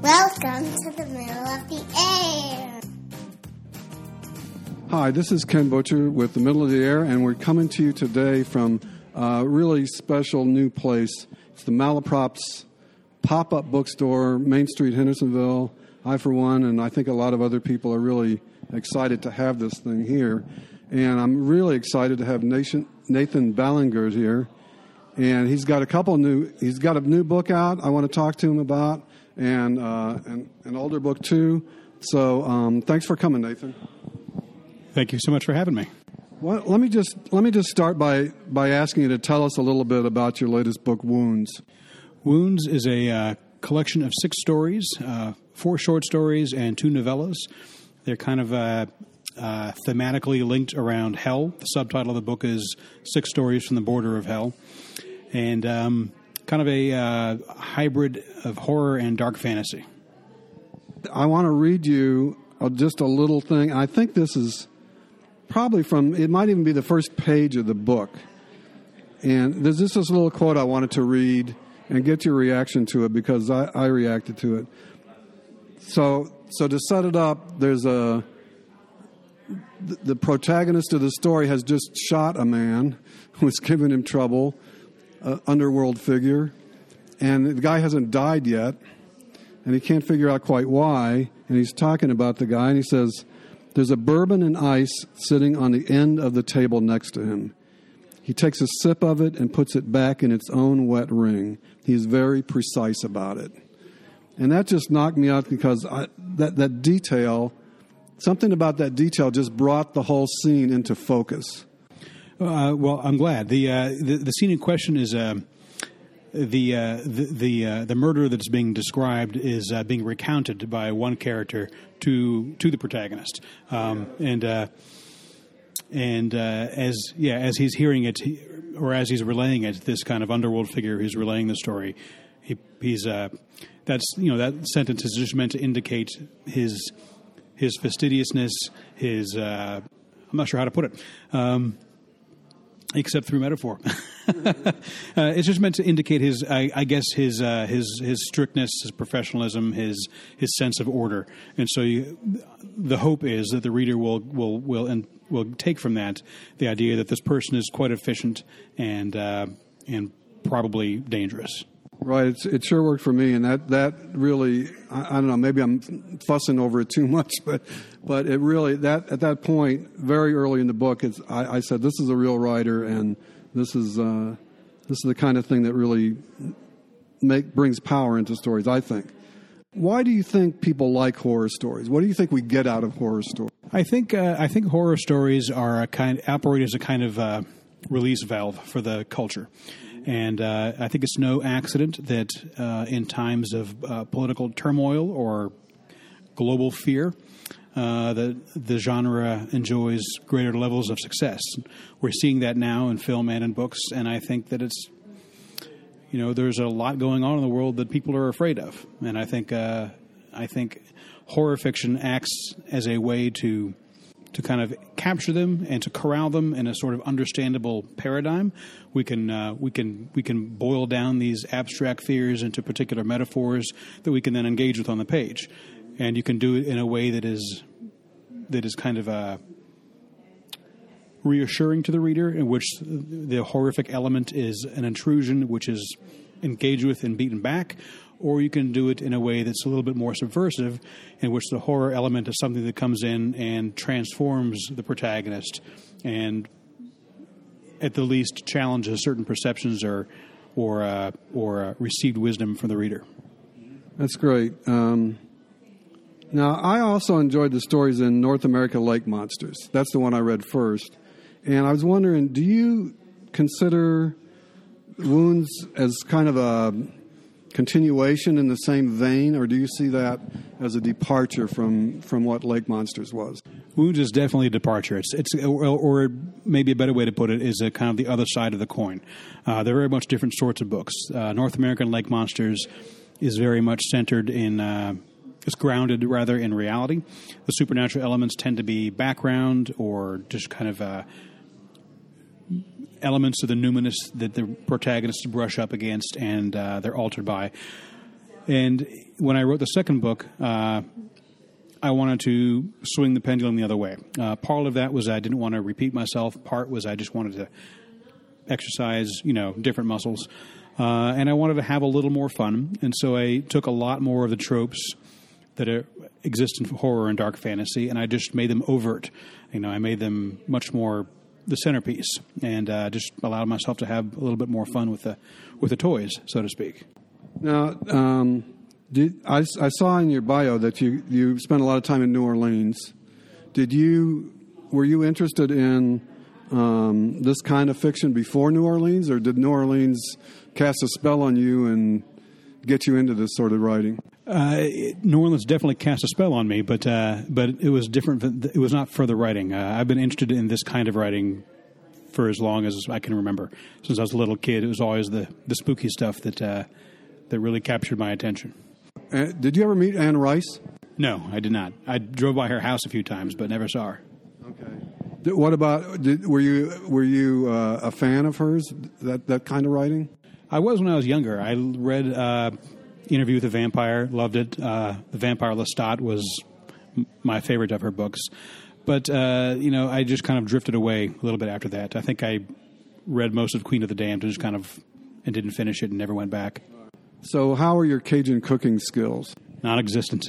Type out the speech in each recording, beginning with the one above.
Welcome to the middle of the air. Hi, this is Ken Butcher with The Middle of the Air, and we're coming to you today from a really special new place. It's the Malaprops pop-up bookstore, Main Street, Hendersonville. I, for one, and I think a lot of other people are really excited to have this thing here. And I'm really excited to have Nathan Ballinger here. And he's got a new book out I want to talk to him about, and an older book too. So thanks for coming, Nathan. Thank you so much for having me. Well, let me just start by asking you to tell us a little bit about your latest book, Wounds. Wounds is a collection of 6 stories, 4 short stories and 2 novellas. They're kind of thematically linked around hell. The subtitle of the book is 6 Stories from the Border of Hell. And kind of a hybrid of horror and dark fantasy. I want to read you just a little thing. I think this is probably it might even be the first page of the book. And there's just this little quote I wanted to read and get your reaction to it because I reacted to it. So to set it up, there's the protagonist of the story has just shot a man who's given him trouble, an underworld figure, and the guy hasn't died yet, and he can't figure out quite why, and he's talking about the guy, and he says, "There's a bourbon and ice sitting on the end of the table next to him. He takes a sip of it and puts it back in its own wet ring. He's very precise about it." And that just knocked me out because that detail, something about that detail just brought the whole scene into focus. Well, I'm glad. The scene in question is the murder that's being described is being recounted by one character to the protagonist, and as he's hearing it, or as he's relaying it, this kind of underworld figure who's relaying the story, he's that sentence is just meant to indicate his fastidiousness, his I'm not sure how to put it. Except through metaphor, it's just meant to indicate his strictness, his professionalism, his sense of order, and so the hope is that the reader will take from that the idea that this person is quite efficient and probably dangerous. Right, it sure worked for me, and that really, I don't know, maybe I'm fussing over it too much, but it really, at that point, very early in the book, I said, this is a real writer, and this is the kind of thing that really brings power into stories, I think. Why do you think people like horror stories? What do you think we get out of horror stories? I think horror stories operate as a kind of release valve for the culture. And I think it's no accident that in times of political turmoil or global fear, the genre enjoys greater levels of success. We're seeing that now in film and in books, and I think that it's, there's a lot going on in the world that people are afraid of. And I think horror fiction acts as a way to kind of capture them and to corral them in a sort of understandable paradigm. We can boil down these abstract fears into particular metaphors that we can then engage with on the page, and you can do it in a way that is kind of reassuring to the reader, in which the horrific element is an intrusion which is engaged with and beaten back. Or you can do it in a way that's a little bit more subversive, in which the horror element is something that comes in and transforms the protagonist and, at the least, challenges certain perceptions or received wisdom from the reader. That's great. Now, I also enjoyed the stories in North America Lake Monsters. That's the one I read first. And I was wondering, do you consider Wounds as kind of a continuation in the same vein, or do you see that as a departure from what Lake Monsters was? Wounds is definitely a departure. It's or maybe a better way to put it is a kind of the other side of the coin. They're very much different sorts of books. North American Lake Monsters is very much centered in, it's grounded rather in reality. The supernatural elements tend to be background or just kind of elements of the numinous that the protagonists brush up against and they're altered by. And when I wrote the second book, I wanted to swing the pendulum the other way. Part of that was I didn't want to repeat myself. Part was I just wanted to exercise, different muscles. And I wanted to have a little more fun. And so I took a lot more of the tropes that exist in horror and dark fantasy, and I just made them overt. I made them much more the centerpiece, and just allowed myself to have a little bit more fun with the toys, so to speak. Now, I saw in your bio that you spent a lot of time in New Orleans. Were you interested in this kind of fiction before New Orleans, or did New Orleans cast a spell on you and get you into this sort of writing? New Orleans definitely cast a spell on me, but it was different. It was not for the writing. I've been interested in this kind of writing for as long as I can remember. Since I was a little kid, it was always the spooky stuff that really captured my attention. Did you ever meet Anne Rice? No, I did not. I drove by her house a few times, but never saw her. Okay. What about? Were you a fan of hers? That kind of writing? I was when I was younger. I read Interview with the Vampire, loved it. The Vampire Lestat was my favorite of her books. But, I just kind of drifted away a little bit after that. I think I read most of Queen of the Damned and didn't finish it and never went back. So how are your Cajun cooking skills? Non-existent.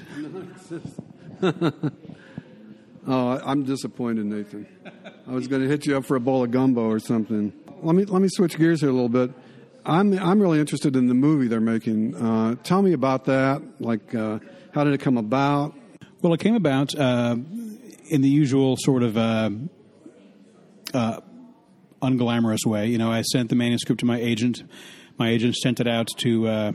Oh, I'm disappointed, Nathan. I was going to hit you up for a bowl of gumbo or something. Let me switch gears here a little bit. I'm really interested in the movie they're making. Tell me about that. How did it come about? Well, it came about in the usual sort of unglamorous way. I sent the manuscript to my agent. My agent sent it out to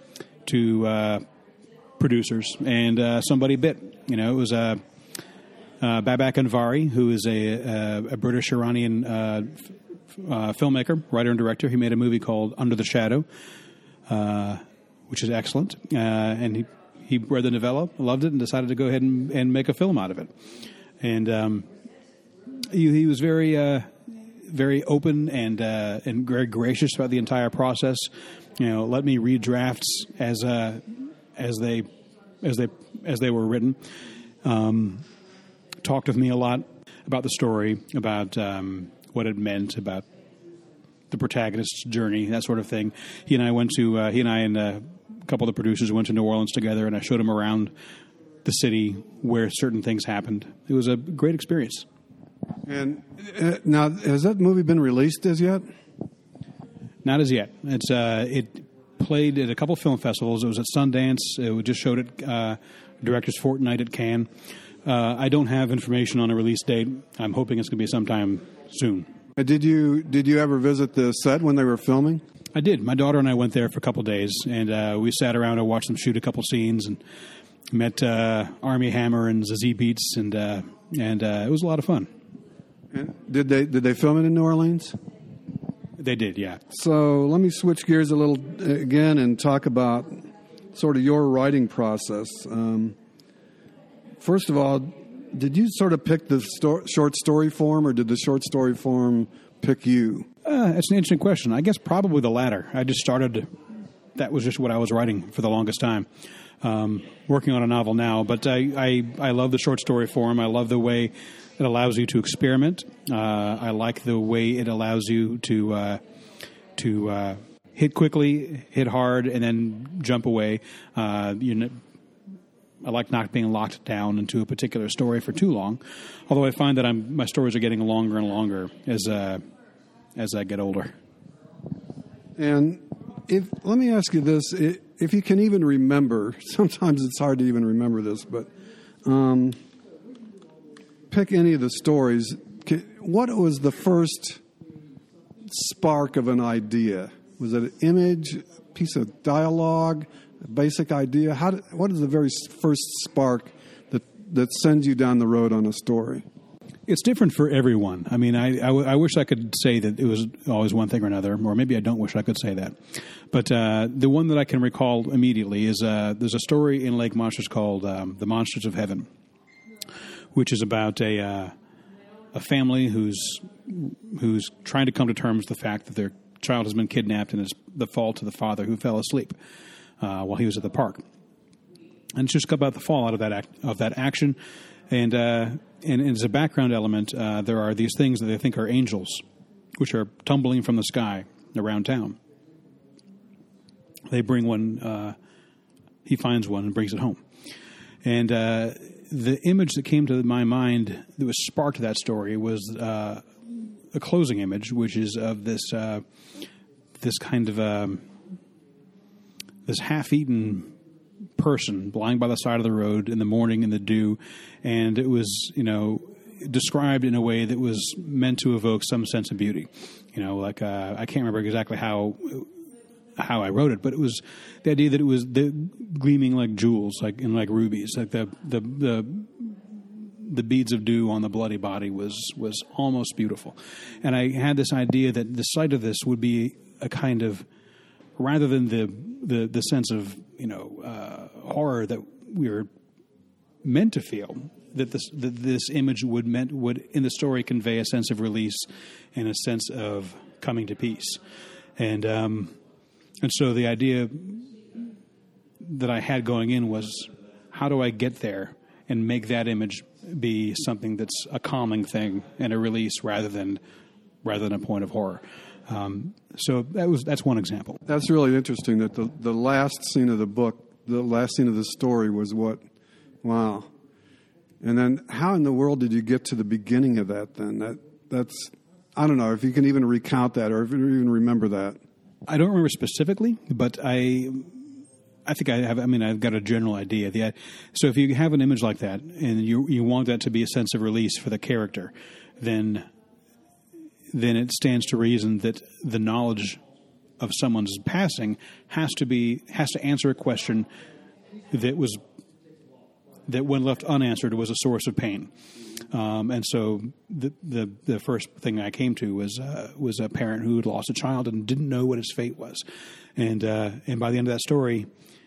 producers, and somebody bit. It was Babak Anvari, who is a British Iranian filmmaker, writer, and director. He made a movie called Under the Shadow, which is excellent. And he read the novella, loved it, and decided to go ahead and make a film out of it. And he was very very open and very gracious about the entire process. Let me read drafts as they were written. Talked with me a lot about the story, about what it meant, about the protagonist's journey, that sort of thing. He and I and a couple of the producers went to New Orleans together, and I showed him around the city where certain things happened. It was a great experience. And now, has that movie been released as yet? Not as yet. It played at a couple of film festivals. It was at Sundance. It just showed it Directors Fortnight at Cannes. I don't have information on a release date. I'm hoping it's going to be sometime soon. Did you ever visit the set when they were filming? I did. My daughter and I went there for a couple of days, and we sat around and watched them shoot a couple scenes, and met Armie Hammer and Zazie Beetz, and it was a lot of fun. And did they film it in New Orleans? They did, yeah. So let me switch gears a little again and talk about sort of your writing process. First of all, did you sort of pick the short story form, or did the short story form pick you? That's an interesting question. I guess probably the latter. I just started. That was just what I was writing for the longest time. Working on a novel now, but I love the short story form. I love the way it allows you to experiment. I like the way it allows you to hit quickly, hit hard, and then jump away. I like not being locked down into a particular story for too long. Although I find that my stories are getting longer and longer as I get older. And let me ask you this: if you can even remember, sometimes it's hard to even remember this, but pick any of the stories. What was the first spark of an idea? Was it an image, a piece of dialogue, a basic idea? What is the very first spark that sends you down the road on a story? It's different for everyone. I mean, I wish I could say that it was always one thing or another, or maybe I don't wish I could say that. But the one that I can recall immediately is there's a story in Lake Monsters called The Monsters of Heaven, which is about a family who's trying to come to terms with the fact that their child has been kidnapped and it's the fault of the father who fell asleep. while he was at the park. And it's just about the fallout of that action. And as a background element, there are these things that they think are angels, which are tumbling from the sky around town. They bring one, he finds one and brings it home. And the image that came to my mind that was sparked that story was a closing image, which is of this kind of this half-eaten person lying by the side of the road in the morning in the dew, and it was, described in a way that was meant to evoke some sense of beauty. I can't remember exactly how I wrote it, but it was the idea that it was gleaming like jewels, like rubies, like the beads of dew on the bloody body was almost beautiful. And I had this idea that the sight of this would be a kind of, rather than the sense of horror that we were meant to feel, that this image would in the story convey a sense of release and a sense of coming to peace. And so the idea that I had going in was, how do I get there and make that image be something that's a calming thing and a release rather than a point of horror. So that's one example. That's really interesting that the last scene of the book, the last scene of the story was what? Wow. And then how in the world did you get to the beginning of that then? That's I don't know if you can even recount that or if you even remember that. I don't remember specifically, but I think I have. I mean, I've got a general idea. So if you have an image like that and you want that to be a sense of release for the character, then it stands to reason that the knowledge of someone's passing has to answer a question that when left unanswered was a source of pain. And so the first thing I came to was a parent who had lost a child and didn't know what his fate was, and by the end of that story,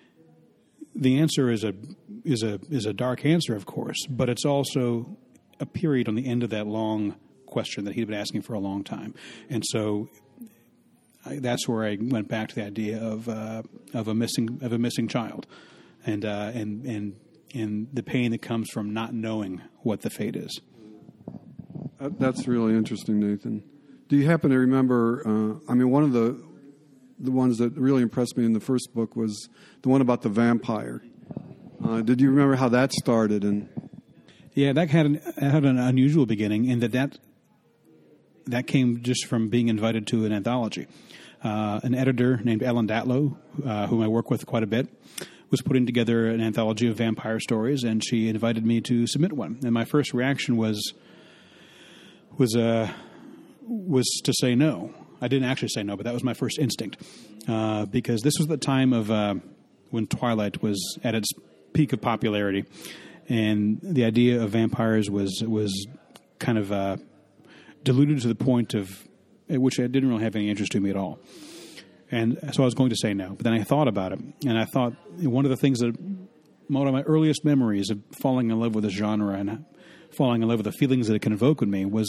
the answer is a dark answer, of course, but it's also a period on the end of that long question that he'd been asking for a long time, and so that's where I went back to the idea of a missing child, and the pain that comes from not knowing what the fate is. That's really interesting, Nathan. Do you happen to remember, one of the ones that really impressed me in the first book was the one about the vampire. Did you remember how that started? Yeah, that had an unusual beginning in that came just from being invited to an anthology. An editor named Ellen Datlow, whom I work with quite a bit, was putting together an anthology of vampire stories, and she invited me to submit one. And my first reaction was to say no. I didn't actually say no, but that was my first instinct, because this was the time of when Twilight was at its peak of popularity, and the idea of vampires was kind of diluted to the point of at which it didn't really have any interest to me at all. And so I was going to say no, but then I thought about it, and I thought one of my earliest memories of falling in love with this genre and falling in love with the feelings that it can evoke in me was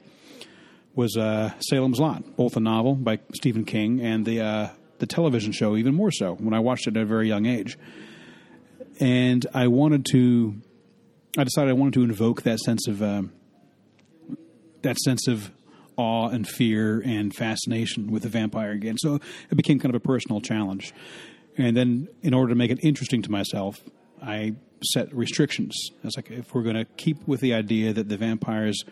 Salem's Lot, both a novel by Stephen King and the television show, even more so, when I watched it at a very young age. And I decided I wanted to invoke that sense of awe and fear and fascination with the vampire again. So it became kind of a personal challenge. And then in order to make it interesting to myself, I set restrictions. I was like, if we're going to keep with the idea that the vampire's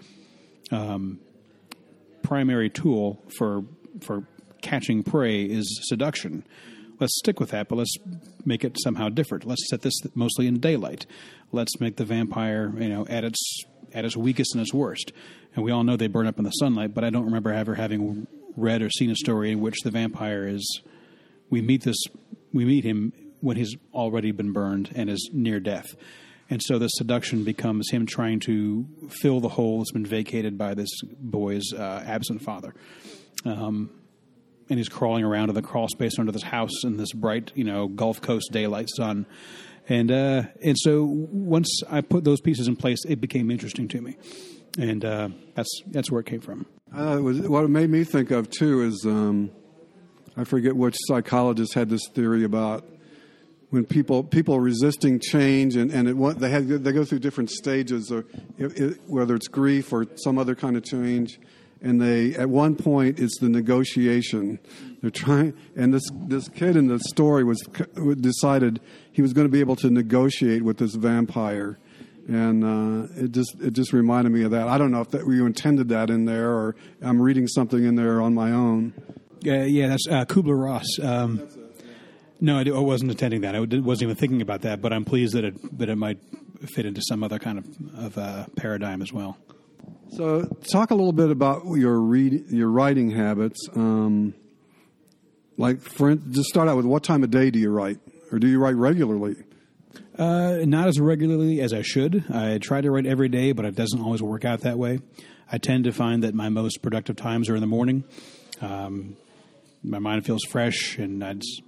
primary tool for catching prey is seduction, let's stick with that, but let's make it somehow different. Let's set this mostly in daylight. Let's make the vampire, at its weakest and its worst. And we all know they burn up in the sunlight, but I don't remember ever having read or seen a story in which the vampire we meet him when he's already been burned and is near death. And so the seduction becomes him trying to fill the hole that's been vacated by this boy's absent father. And he's crawling around in the crawl space under this house in this bright, Gulf Coast daylight sun. And so once I put those pieces in place, it became interesting to me. And that's where it came from. What it made me think of, too, is I forget which psychologist had this theory about when people resisting change, and they go through different stages, or whether it's grief or some other kind of change, and at one point it's the negotiation. They're trying, and this kid in the story decided he was going to be able to negotiate with this vampire, and it just reminded me of that. I don't know if you intended that in there, or I'm reading something in there on my own. Yeah, that's Kubler-Ross. No, I wasn't intending that. I wasn't even thinking about that, but I'm pleased that it might fit into some other kind of paradigm as well. So, talk a little bit about your writing habits. Just start out with, what time of day do you write, or do you write regularly? Not as regularly as I should. I try to write every day, but it doesn't always work out that way. I tend to find that my most productive times are in the morning. My mind feels fresh, and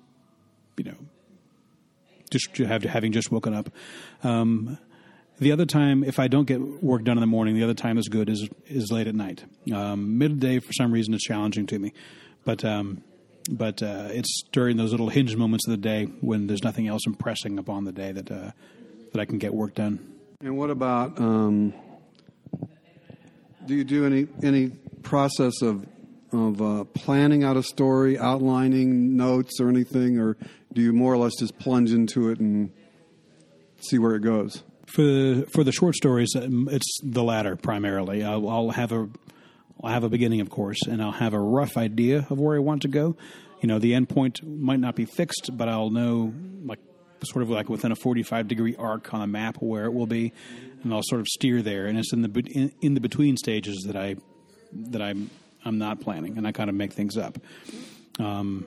having just woken up. The other time, if I don't get work done in the morning, the other time is good is late at night. Midday, for some reason, is challenging to me, but it's during those little hinge moments of the day when there's nothing else impressing upon the day that I can get work done. And what about? Do you do any process of planning out a story, outlining notes or anything, or do you more or less just plunge into it and see where it goes? For the short stories, it's the latter primarily. I'll have a beginning, of course, and I'll have a rough idea of where I want to go. The end point might not be fixed, but I'll know, sort of like within a 45-degree arc on a map where it will be, and I'll sort of steer there. And it's in the between stages that I'm not planning, and I kind of make things up. And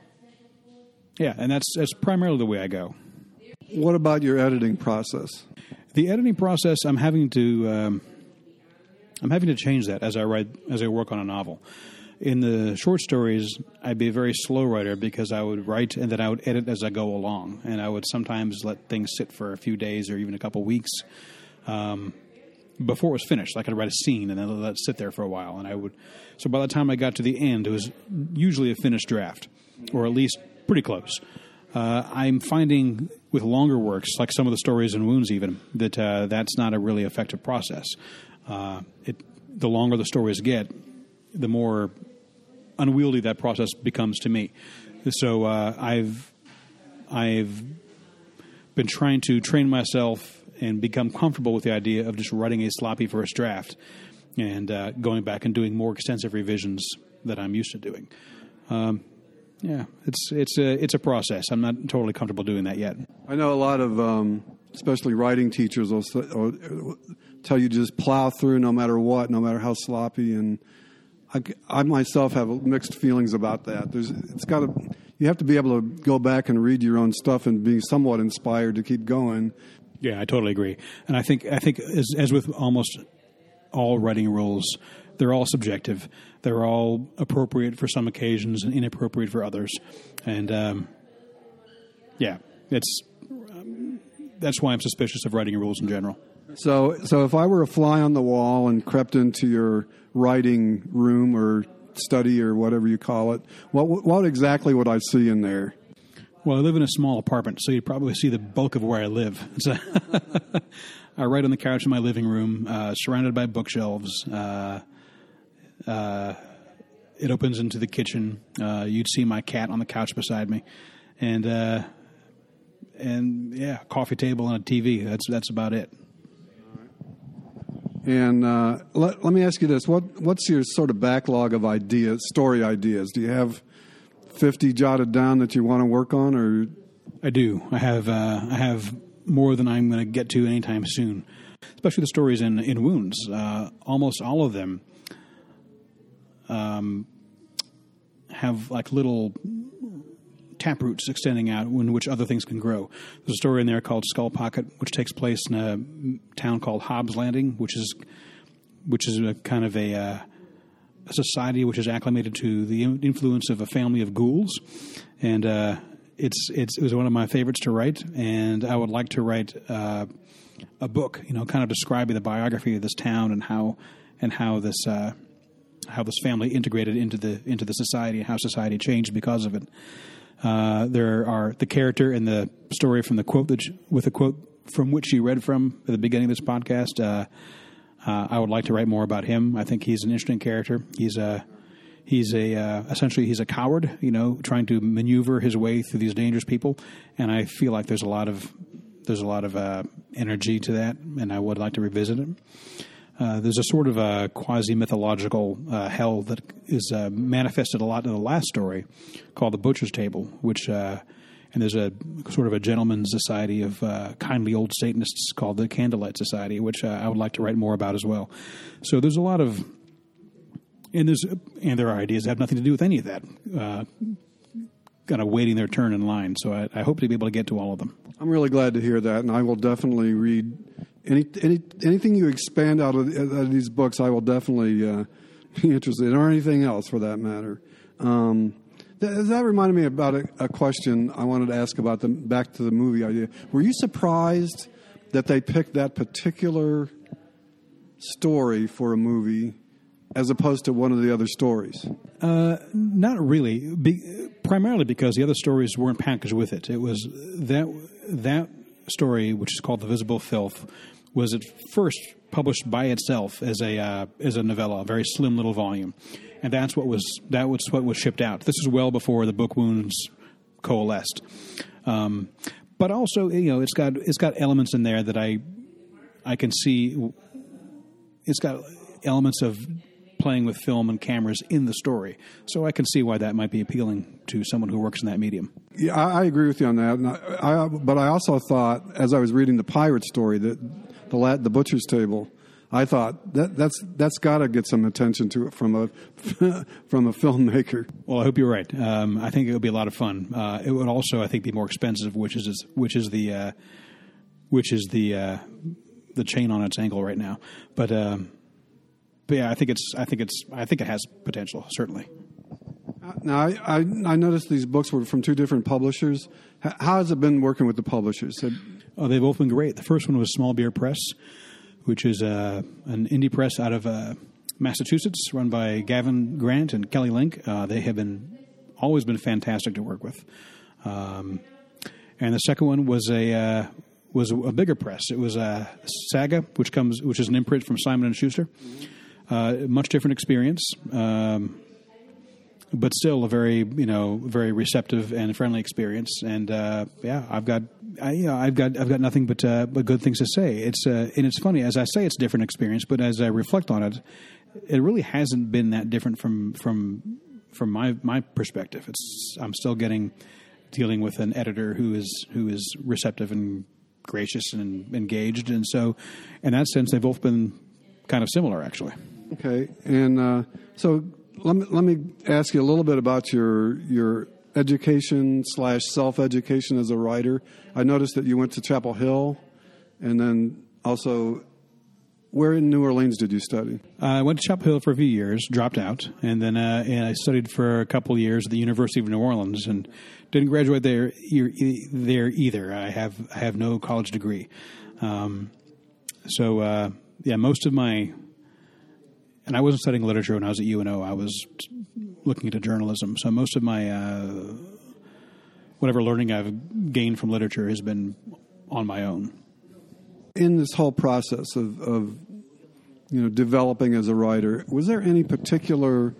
that's primarily the way I go. What about your editing process? The editing process, I'm having to change that as I work on a novel. In the short stories, I'd be a very slow writer because I would write and then I would edit as I go along, and I would sometimes let things sit for a few days or even a couple weeks before it was finished. I could write a scene and then let it sit there for a while, so by the time I got to the end, it was usually a finished draft, or at least pretty close. I'm finding with longer works, like some of the stories in Wounds even, that that's not a really effective process. The longer the stories get, the more unwieldy that process becomes to me. So I've been trying to train myself and become comfortable with the idea of just writing a sloppy first draft and going back and doing more extensive revisions that I'm used to doing. It's a process. I'm not totally comfortable doing that yet. I know a lot of, especially writing teachers, will tell you to just plow through no matter what, no matter how sloppy. And I myself have mixed feelings about that. You have to be able to go back and read your own stuff and be somewhat inspired to keep going. Yeah, I totally agree. And I think as with almost all writing rules, they're all subjective. They're all appropriate for some occasions and inappropriate for others. And that's why I'm suspicious of writing rules in general. So if I were a fly on the wall and crept into your writing room or study or whatever you call it, what exactly would I see in there? Well, I live in a small apartment, so you'd probably see the bulk of where I live. I write on the couch in my living room, surrounded by bookshelves. It opens into the kitchen. You'd see my cat on the couch beside me, and coffee table and a TV. That's about it. And let me ask you this: what's your sort of backlog of story ideas? Do you have 50 jotted down that you want to work on, or? I do. I have more than I'm going to get to anytime soon. Especially the stories in Wounds. Almost all of them have like little taproots extending out in which other things can grow. There's a story in there called Skull Pocket, which takes place in a town called Hobbs Landing, which is a kind of a society which is acclimated to the influence of a family of ghouls, and it was one of my favorites to write, and I would like to write a book, kind of describing the biography of this town and how this family integrated into the society and how society changed because of it. There are the character and the story from the quote with the quote from which you read from at the beginning of this podcast. I would like to write more about him. I think he's an interesting character. He's essentially a coward, trying to maneuver his way through these dangerous people. And I feel like there's a lot of energy to that, and I would like to revisit it. There's a sort of a quasi-mythological hell that is manifested a lot in the last story called The Butcher's Table, which and there's a sort of a gentleman's society of kindly old Satanists called the Candlelight Society, which I would like to write more about as well. So there's a lot of, and there are ideas that have nothing to do with any of that, kind of waiting their turn in line. So I hope to be able to get to all of them. I'm really glad to hear that, and I will definitely read anything you expand out of these books. I will definitely be interested in, or anything else for that matter. That reminded me about a question I wanted to ask about back to the movie idea. Were you surprised that they picked that particular story for a movie as opposed to one of the other stories? Not really. Primarily because the other stories weren't packaged with it. It was that story, which is called The Visible Filth, was at first published by itself as a novella, a very slim little volume, and that's what was shipped out. This is well before the book wounds coalesced. But also, it's got elements in there that I can see. It's got elements of playing with film and cameras in the story, so I can see why that might be appealing to someone who works in that medium. Yeah, I agree with you on that. But I also thought, as I was reading the pirate story, that the Butcher's Table, I thought that's got to get some attention to it from a filmmaker. Well, I hope you're right. I think it would be a lot of fun. It would also, I think, be more expensive, which is the chain on its ankle right now. But yeah, I think it has potential, certainly. Now, I noticed these books were from two different publishers. How has it been working with the publishers? They've both been great. The first one was Small Beer Press, which is an indie press out of Massachusetts, run by Gavin Grant and Kelly Link. They have always been fantastic to work with. And the second one was a bigger press. It was Saga, which is an imprint from Simon & Schuster. Much different experience, but still a very receptive and friendly experience. And I've got nothing but good things to say. And it's funny, as I say, it's a different experience, but as I reflect on it, it really hasn't been that different from my perspective. I'm still dealing with an editor who is receptive and gracious and engaged, and so in that sense, they've both been kind of similar, actually. Okay, and so let me ask you a little bit about your education / self-education as a writer. I noticed that you went to Chapel Hill, and then also, where in New Orleans did you study? I went to Chapel Hill for a few years, dropped out, and then and I studied for a couple of years at the University of New Orleans, and didn't graduate there either. I have no college degree, most of my. And I wasn't studying literature when I was at UNO. I was looking into journalism. So most of my whatever learning I've gained from literature has been on my own. In this whole process of developing as a writer, was there any particular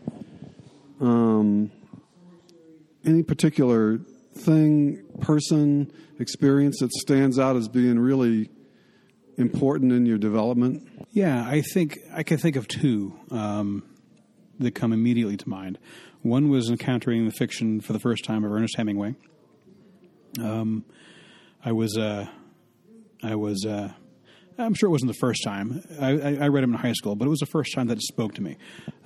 thing, person, experience that stands out as being really important in your development? Yeah, I think I can think of two that come immediately to mind. One was encountering the fiction for the first time of Ernest Hemingway. I'm sure it wasn't the first time. I read him in high school, but it was the first time that it spoke to me.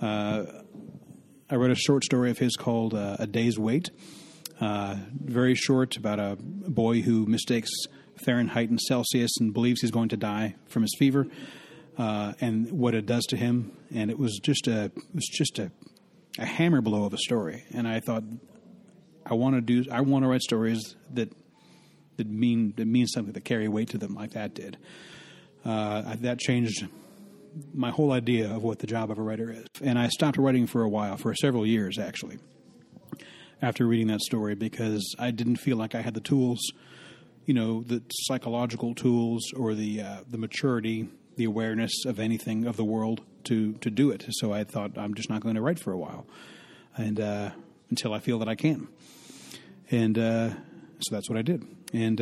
I read a short story of his called A Day's Wait. Very short, about a boy who mistakes Fahrenheit and Celsius and believes he's going to die from his fever, and what it does to him. And it was just a hammer blow of a story. And I thought, I want to write stories that mean something, that carry weight to them, like that did. That changed my whole idea of what the job of a writer is. And I stopped writing for a while, for several years actually. after reading that story, because I didn't feel like I had the tools, the psychological tools or the maturity, the awareness of anything of the world to do it. So I thought, I'm just not going to write for a while, and until I feel that I can. And so that's what I did. And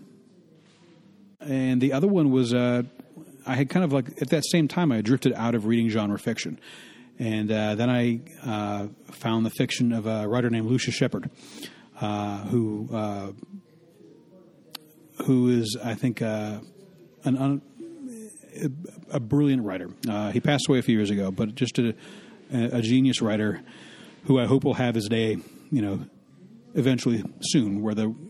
the other one was I had kind of like at that same time I drifted out of reading genre fiction. And then I found the fiction of a writer named Lucius Shepard, who is, I think, a brilliant writer. He passed away a few years ago, but just a genius writer who I hope will have his day, eventually soon, where the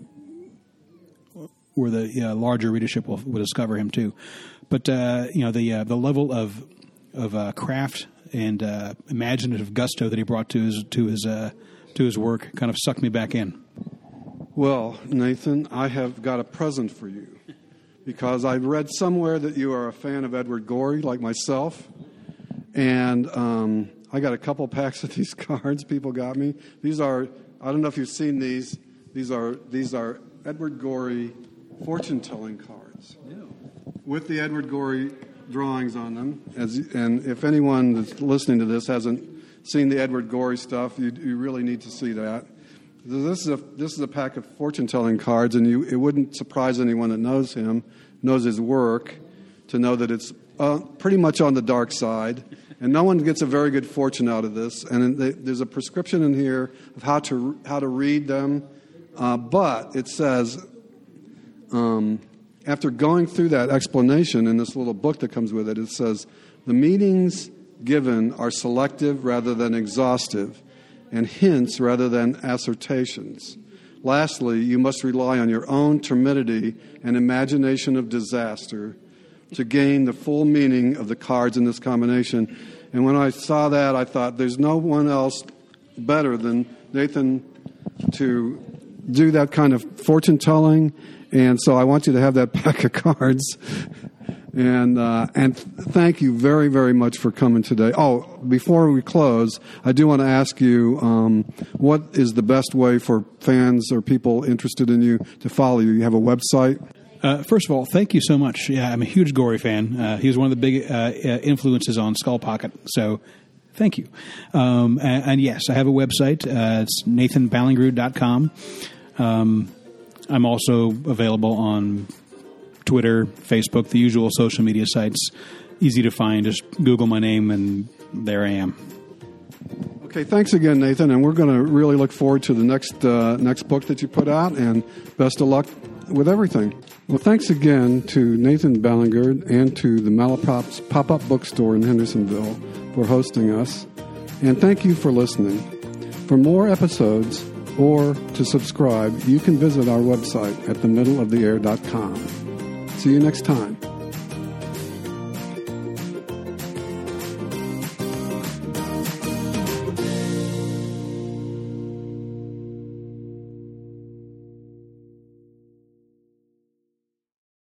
larger readership will discover him too. But the level of craft and imaginative gusto that he brought to his work kind of sucked me back in. Well, Nathan, I have got a present for you, because I read somewhere that you are a fan of Edward Gorey, like myself, and I got a couple packs of these cards people got me. These are, I don't know if you've seen these. These are Edward Gorey fortune-telling cards with the Edward Gorey drawings on them. And if anyone that's listening to this hasn't seen the Edward Gorey stuff, you really need to see that. This is a pack of fortune-telling cards, and it wouldn't surprise anyone that knows him, knows his work, to know that it's pretty much on the dark side, and no one gets a very good fortune out of this. And there's a prescription in here of how to read them, but it says, after going through that explanation in this little book that comes with it, it says, the meanings given are selective rather than exhaustive, and hints rather than assertions. Lastly, you must rely on your own timidity and imagination of disaster to gain the full meaning of the cards in this combination. And when I saw that, I thought, there's no one else better than Nathan to do that kind of fortune-telling. And so I want you to have that pack of cards. And thank you very, very much for coming today. Oh, before we close, I do want to ask you, what is the best way for fans or people interested in you to follow you? You have a website? First of all, thank you so much. Yeah, I'm a huge Gorey fan. He was one of the big influences on Skull Pocket. So thank you. And yes, I have a website. It's nathanballingrud.com. I'm also available on Twitter, Facebook, the usual social media sites. Easy to find. Just Google my name, and there I am. Okay, thanks again, Nathan. And we're going to really look forward to the next book that you put out, and best of luck with everything. Well, thanks again to Nathan Ballingrud and to the Malaprops Pop-Up Bookstore in Hendersonville for hosting us. And thank you for listening. For more episodes or to subscribe, you can visit our website at themiddleoftheair.com. See you next time.